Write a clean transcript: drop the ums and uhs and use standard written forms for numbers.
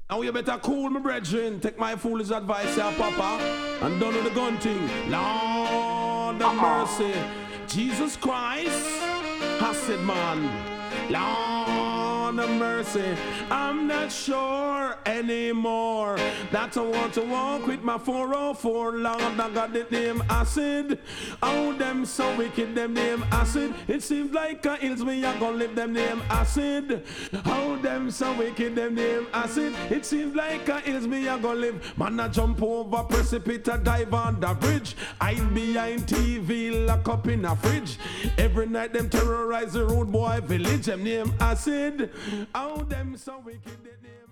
Now you better cool my brethren. Take my foolish advice here, Papa. And done with the gun thing. Lord have mercy. Jesus Christ. I said, man. Lord have mercy. I'm not sure anymore that I want to walk with my 404. Lord, I got the name acid. Oh, them so wicked, them name acid. It seems like a hills me, I gonna live them name acid. Oh, them so wicked, them name acid. It seems like a hills me, I gonna live. Man, I jump over precipice, dive on the bridge. Hide behind TV, lock up in a fridge. Every night them terrorize the road boy village. Them name acid. Oh, them so wicked, they name